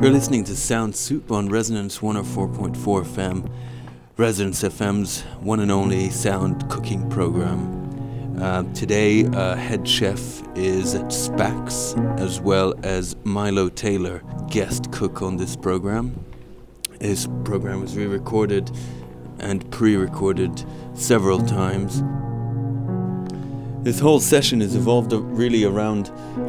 You're listening to Sound Soup on Resonance 104.4 FM, Resonance FM's one and only sound cooking program. Today, head chef is Spax, as well as Milo Taylor, guest cook on this program. His program was re-recorded and pre-recorded several times. This whole session has evolved really around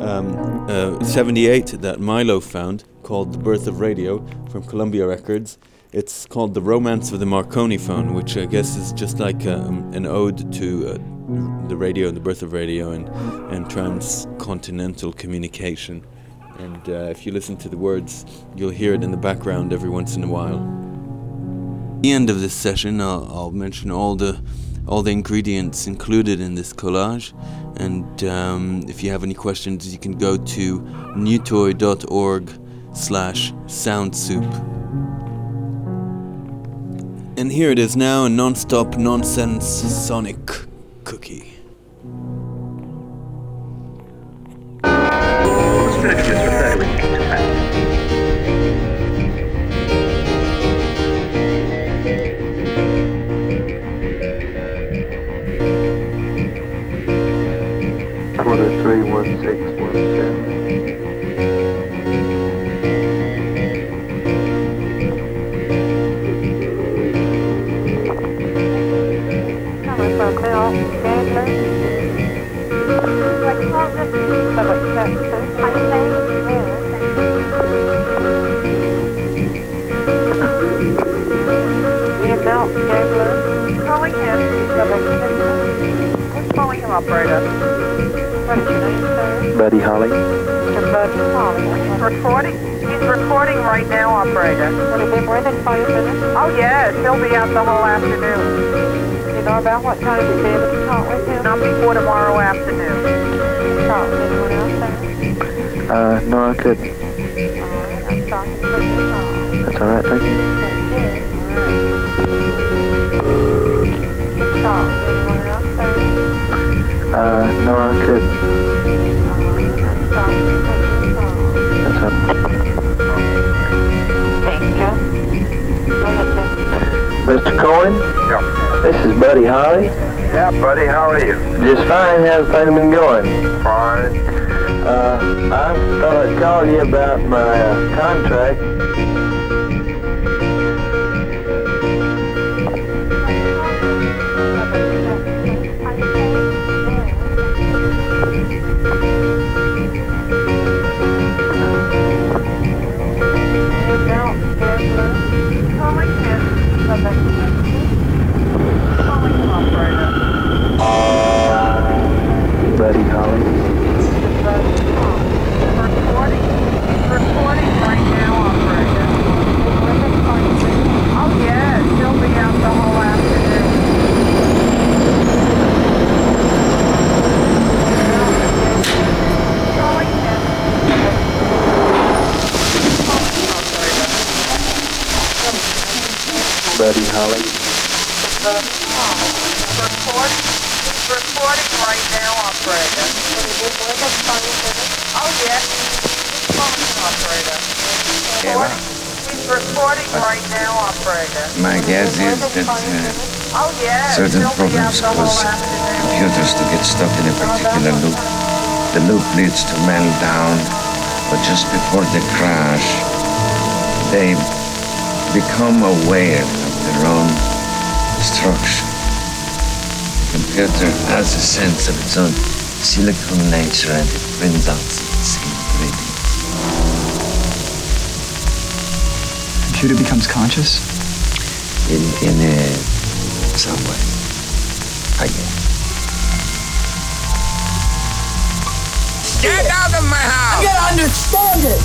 78 that Milo found, called The Birth of Radio, from Columbia Records. It's called The Romance of the Marconi Phone, which I guess is just like an ode to the radio and the birth of radio and transcontinental communication. And if you listen to the words, you'll hear it in the background every once in a while. At the end of this session, I'll mention all the ingredients included in this collage, and if you have any questions, you can go to newtoy.org/soundsoup. And here it is now, a non-stop nonsense sonic cookie. Quarter 31617. Operator. What is your name, sir? Buddy Holly. Mr. Buddy Holly. He's recording right now, operator. Will he be more than 5 minutes? Oh, yes. He'll be out the whole afternoon. You know about what time you'll be able to talk with him? Not before tomorrow afternoon. Talk with anyone else, sir? No, I couldn't. All right. I'm sorry to put you on. That's all right, thank you. Talk with anyone else, sir? No, I couldn't. That's all right. Thank you. Mr. Cohen? Yeah. This is Buddy Holly. Yeah, buddy, how are you? Just fine. How's things been going? Fine. I thought I'd call you about my contract. Buddy Holly. Recording right now, operator. Oh, yes, he'll be out the whole afternoon. Buddy Holly. Recording right now, operator. Oh, yes. Operator. He's recording right now, operator. My guess is that Oh, yes. certain He'll be out programs the whole cause afternoon. computers to get stuck in a particular loop. The loop leads to meltdown, but just before they crash, they become aware of their own destruction. The computer has a sense of its own silicon nature, and it brings out its ingredients. Computer becomes conscious? In some way, I guess. Get out of my house! I gotta understand it!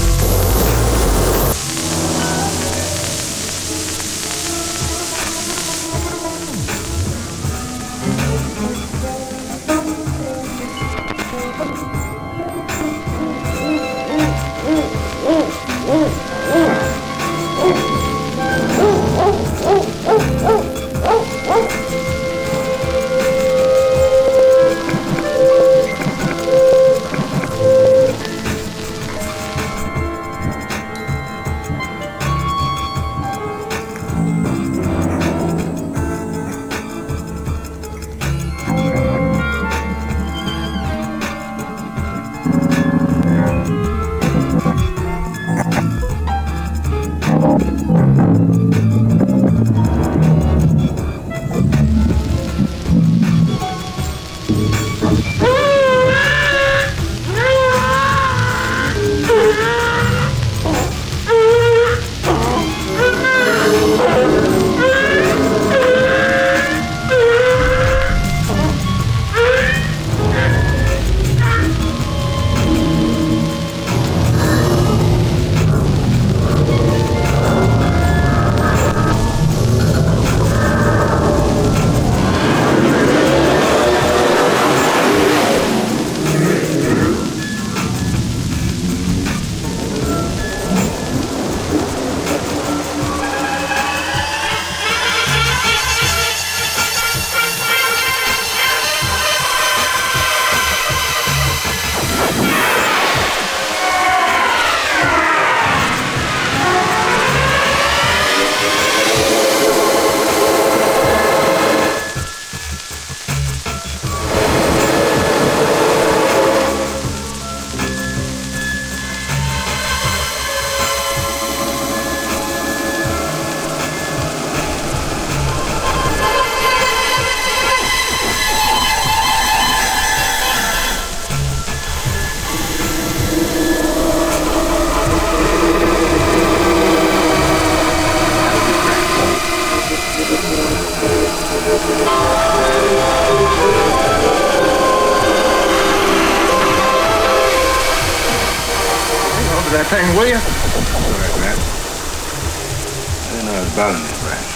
that thing, will you? All right, man. I didn't know I was bothering you, Brad.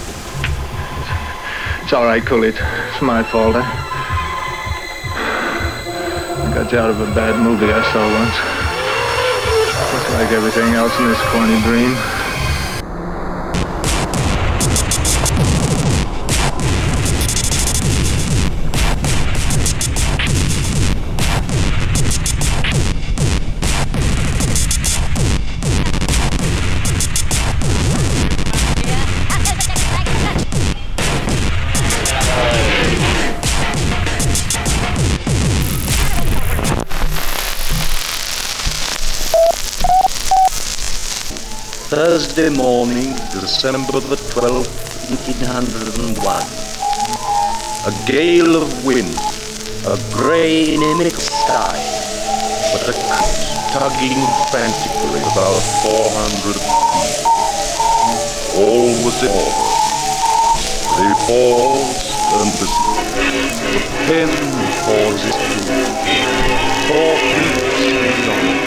It's all right, Coolidge. It's my fault. I got you out of a bad movie I saw once. Just like everything else in this corny dream. Thursday morning, December the 12th, 1801. A gale of wind, a grey inimic sky, but a kite tugging frantically about 400 feet. All was in order. They paused and listened. The pen pauses too. 4 feet beyond.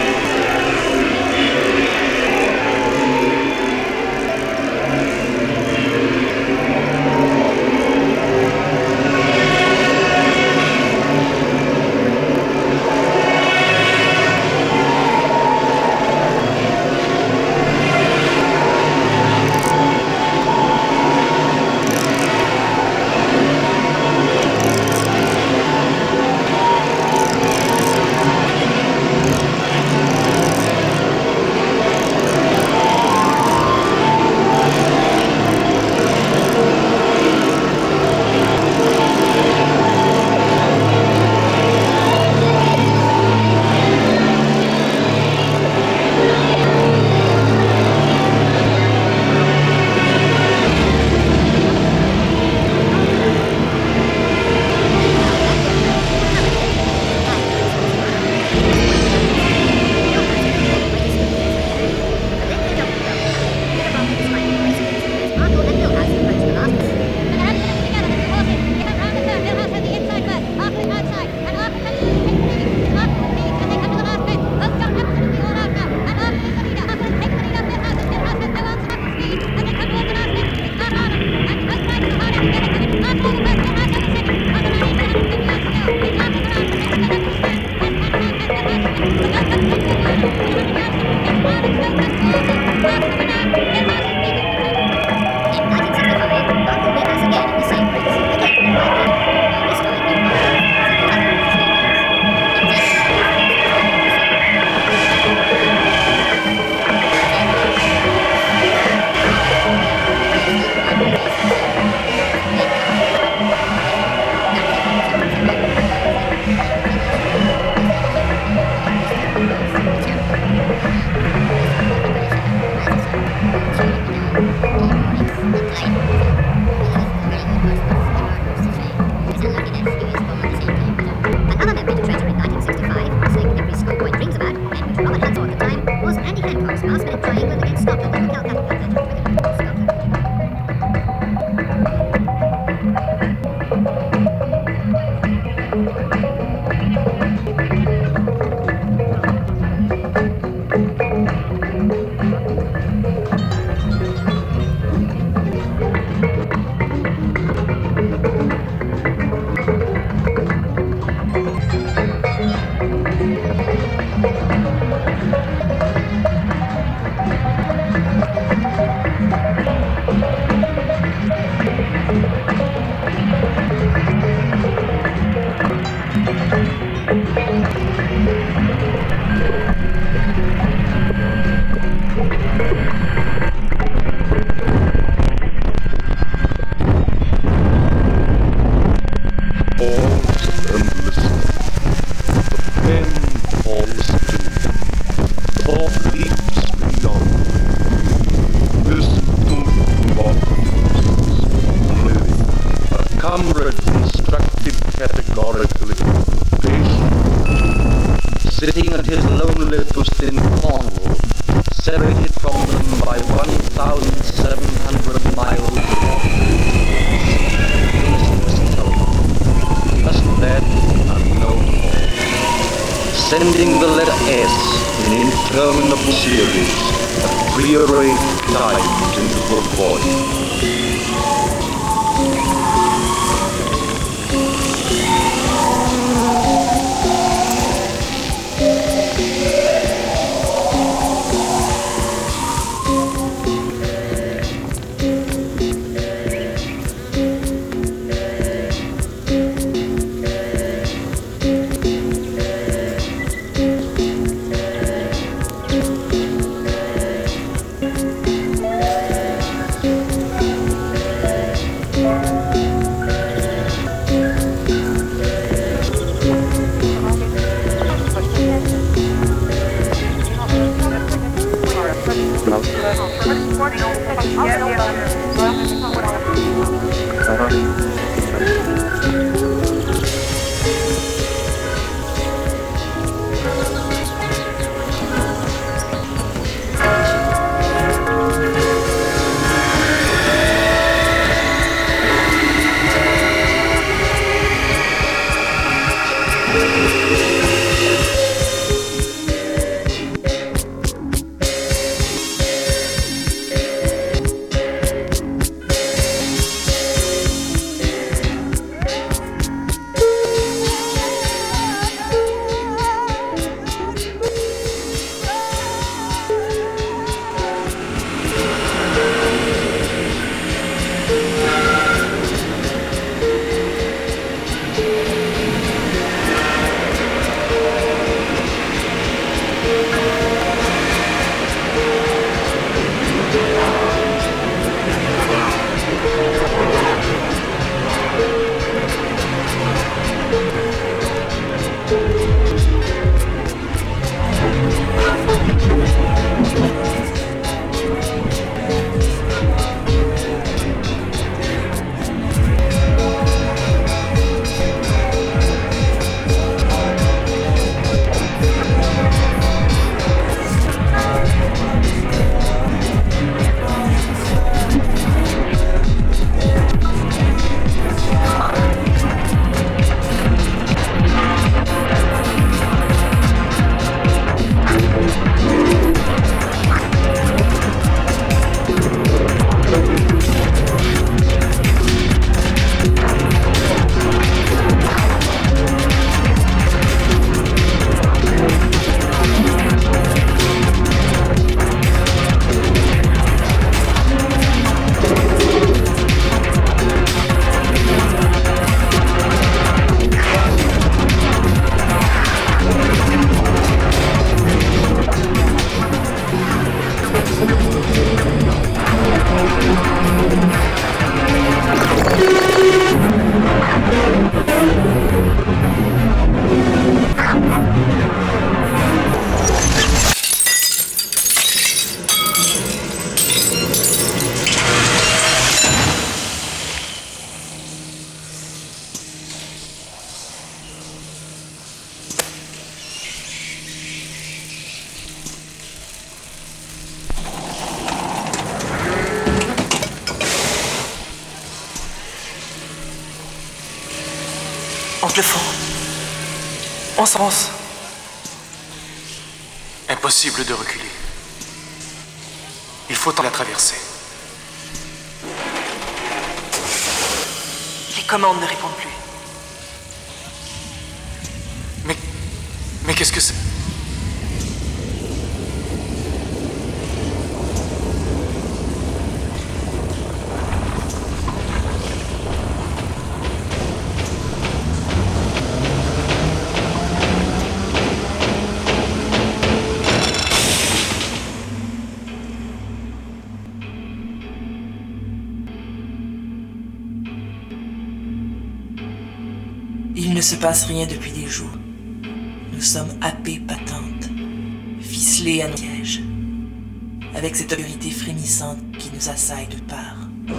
Sitting at his lonely post in Cornwall, separated from them by 1,700 miles. Just dead and no more. sending the letter S in interminable series of prearranged times into the void. On se le fond. On s'avance. Impossible de reculer. Il faut la traverser. Les commandes ne répondent plus. Mais qu'est-ce que c'est ? Il ne se passe rien depuis des jours. Nous sommes happés patentes, ficelés à nos sièges, avec cette obscurité frémissante qui nous assaille de part.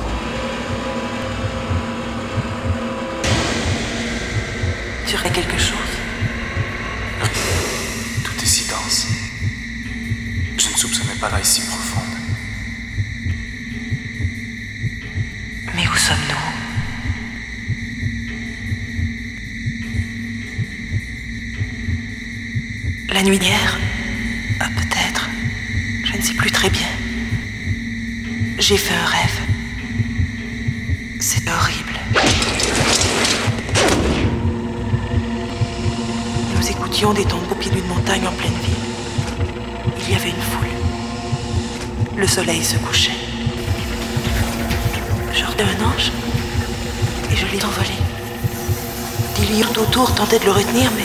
Tu aurais quelque chose ? Tout est si dense. Je ne soupçonnais pas l'ail si profonde. Mais où sommes-nous ? La nuit d'hier, peut-être, je ne sais plus très bien. J'ai fait un rêve. C'est horrible. Nous écoutions des tombes au pied d'une montagne en pleine ville. Il y avait une foule. Le soleil se couchait. Genre d'un ange, et je l'ai envolé. Des lions autour tentaient de le retenir, mais...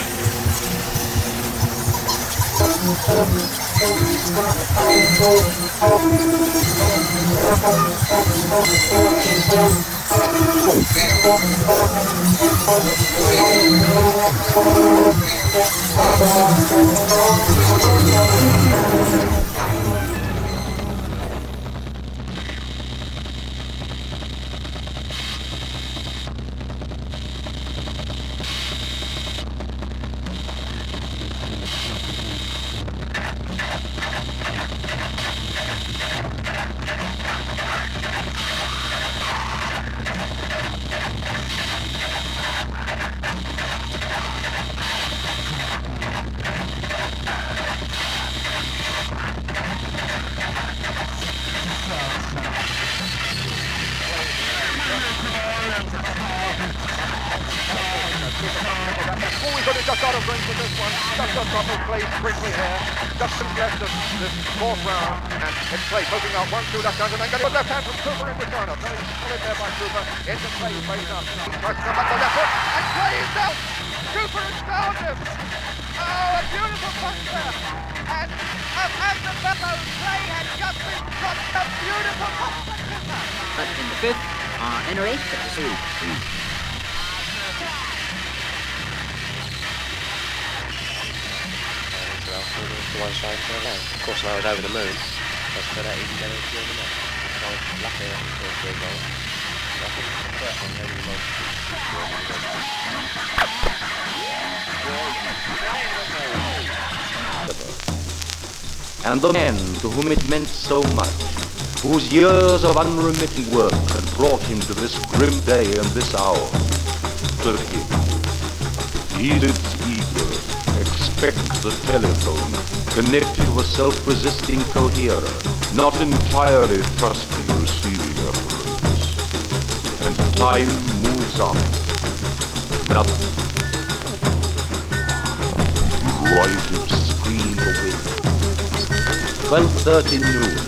And the man to whom it meant so much, whose years of unremitting work had brought him to this grim day and this hour, to him. He did eager expect the telephone connected to a self-resisting coherer, not entirely trusting receiving apparatus. And time moves on. Nothing. Rises scream away. 12:30 noon.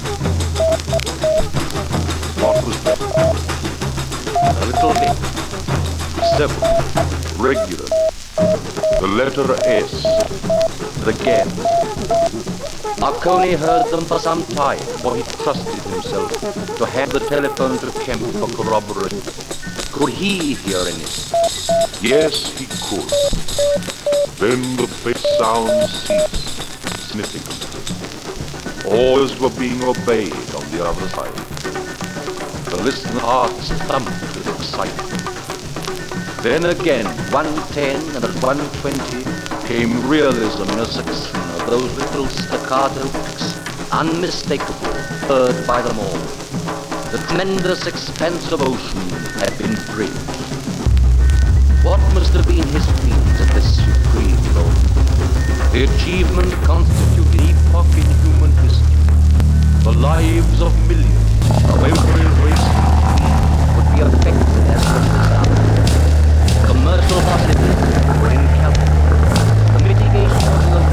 What was that? A little bit. Several. Regular. The letter S. Again. Marconi heard them for some time, for he trusted himself to hand the telephone to Kemp for corroboration. Could he hear anything? Yes, he could. Then the faint sound ceased, sniffing. Orders were being obeyed on the other side. The listener's hearts thumped with excitement. Then again, 1:10 and at 1:20 came realism in a succession of those little staccato clicks, unmistakable, heard by them all. The tremendous expanse of ocean had been bridged. What must have been his feelings at this supreme moment? The achievement constituted an epoch in human history. The lives of millions of every race would be affected as a result. Commercial possibilities were incalculable. The mitigation of the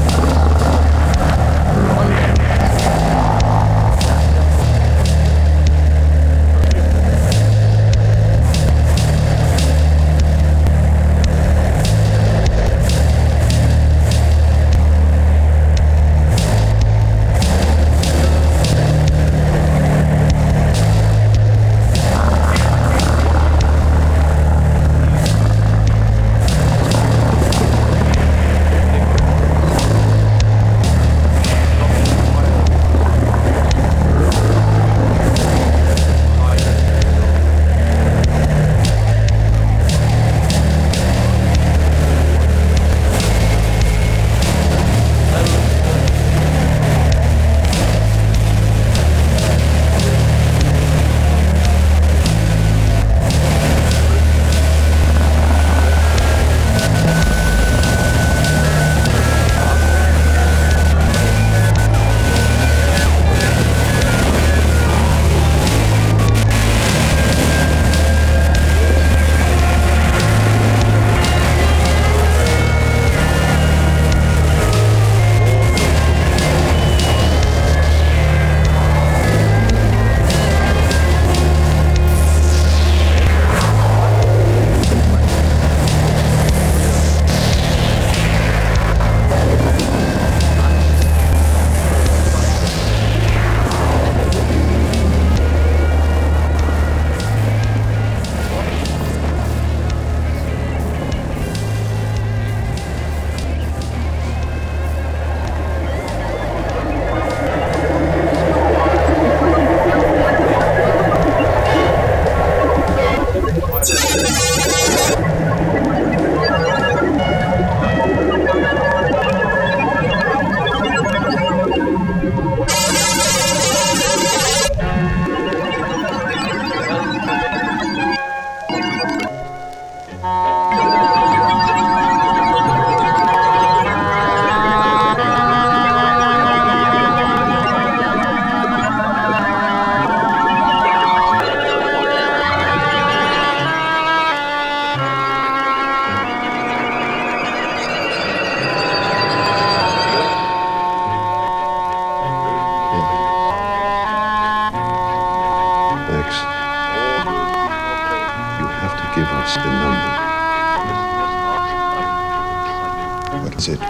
is it?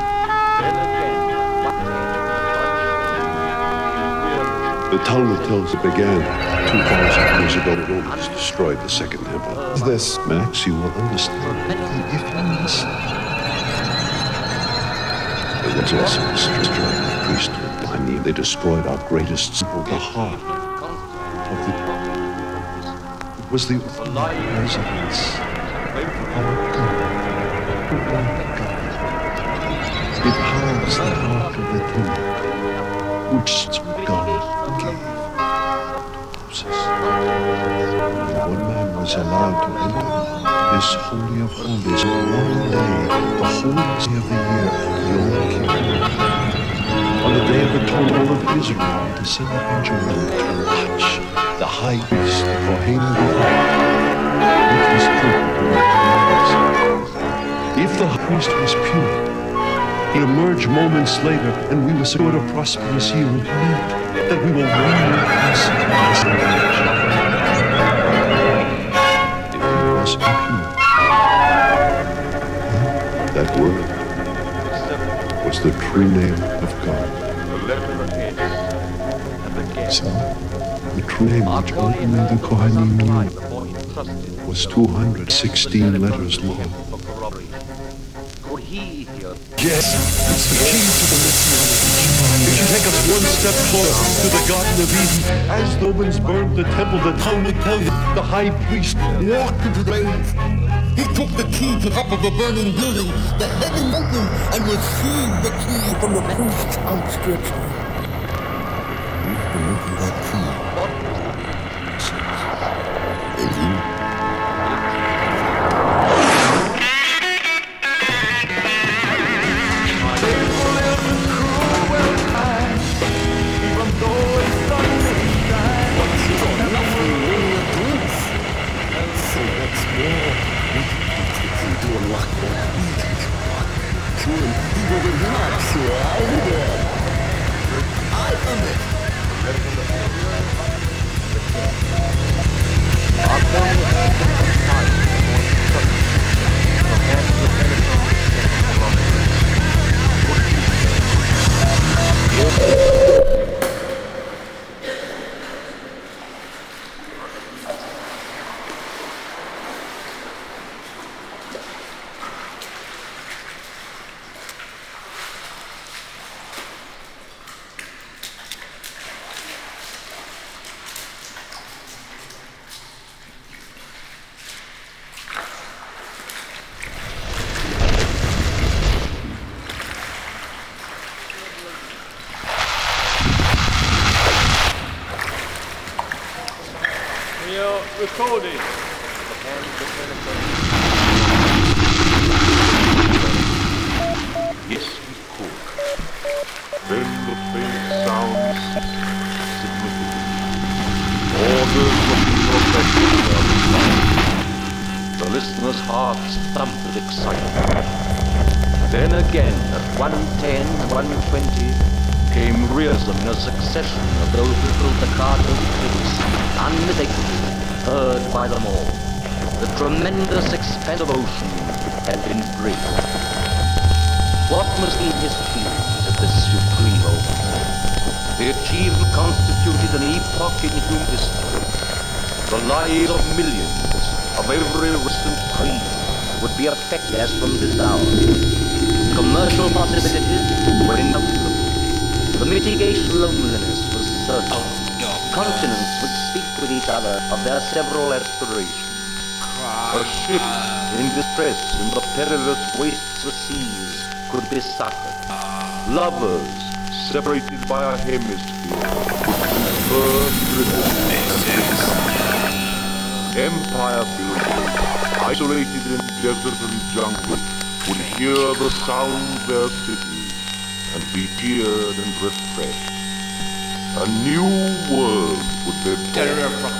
The Talmud tells it began 2,000 years ago. The Romans destroyed the Second Temple. This, Max, you will understand if you listen. It was also destroyed the priesthood. I mean, they destroyed our greatest symbol, the heart of the... It was the residence of our God. It housed the heart of the temple, which God gave to Moses. One man was allowed to enter this holy of holies on one day, the holiest day of the year, Yom Kippur. On the day of atonement, all of Israel descended in Jerusalem to watch the high priest, the Kohen with his trumpet in their hands. If the high priest was pure, he emerged moments later, and we will secure a prosperous year. It meant that we will run past this age. If he was impure, that word was the true name of God. So, the true name which only the Kohanim knew was 216 letters long. Yes, it's the key to the Messiah. It should take us one step closer to the Garden of Eden. As the Romans burned the temple, the Talmud tells you, the high priest walked into the grave. He took the key to the top of a burning building. The heaven opened and received the key from the priest's outstretched hand. We've been looking that key. And you? Recording. Yes, we could. Then the faint sounds significant. Orders of perfection were replied. The listener's hearts thumped with excitement. Then again, at 1:10 and 1:20, came rearsome in a succession of those little staccato clicks, unmistakable, heard by them all. The tremendous expanse of ocean had been bridged. What must be his feelings at this supreme overhaul? The achievement constituted an epoch in human history. The lives of millions of every race and creed would be affected as from this hour. Commercial possibilities were inevitable. The mitigation loneliness was certain. Continents would speak with each other of their several aspirations. A ship in distress in the perilous wastes of seas could be succored. Lovers separated by a hemisphere would confer Empire builders isolated in desert and jungle would hear the sound of their cities and be cheered and refreshed. A new world would be born.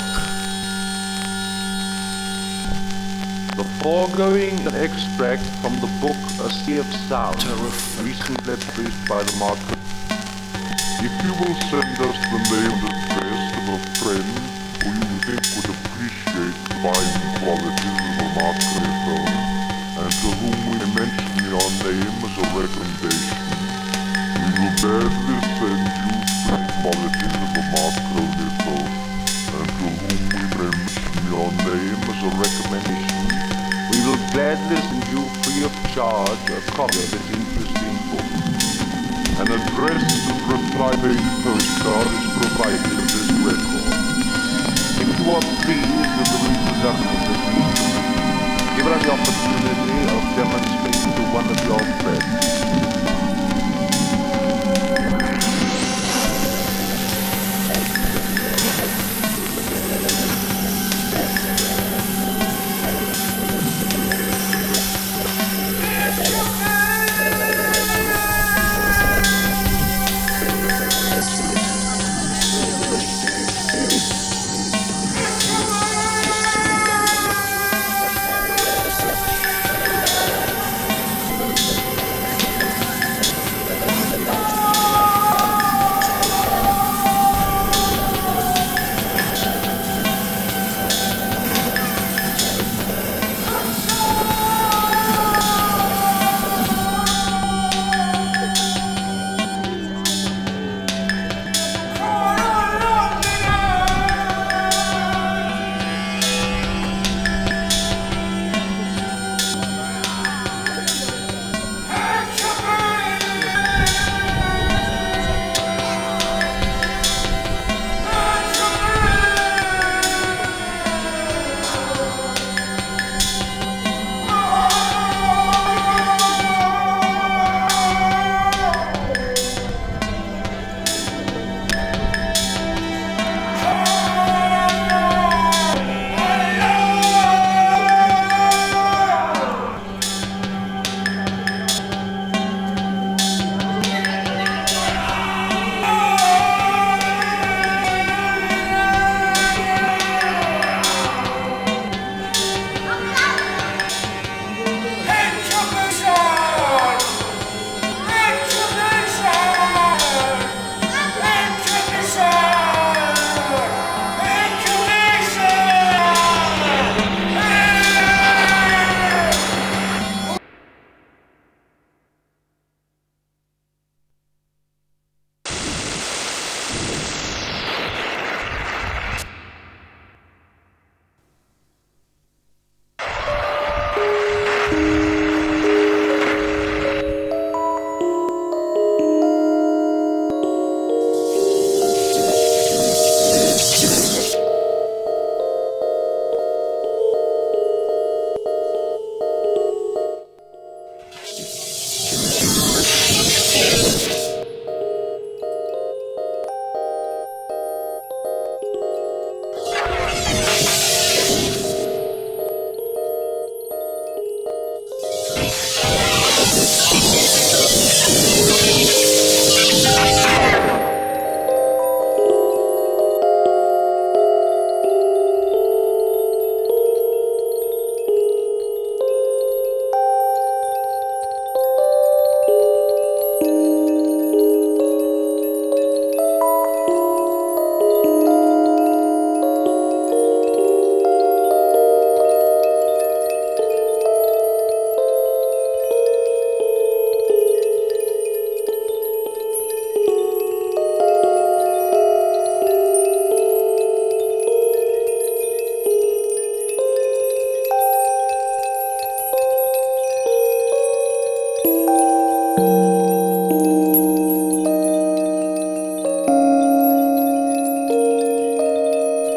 The foregoing an extract from the book A Sea of Sound, recently published by the Marconi. If you will send us the name and address of a friend who you think would appreciate the fine qualities of the Marconi phone, and to whom we mention your name as a recommendation. We will gladly send you three qualities of a Marconi phone, and to whom we may mention your name as a recommendation. We will gladly send you free of charge a copy of this interesting book. An addressed and reply-made postcard is provided in this record. If you are pleased with the reproduction of this instrument, give us the opportunity of demonstrating to one of your friends.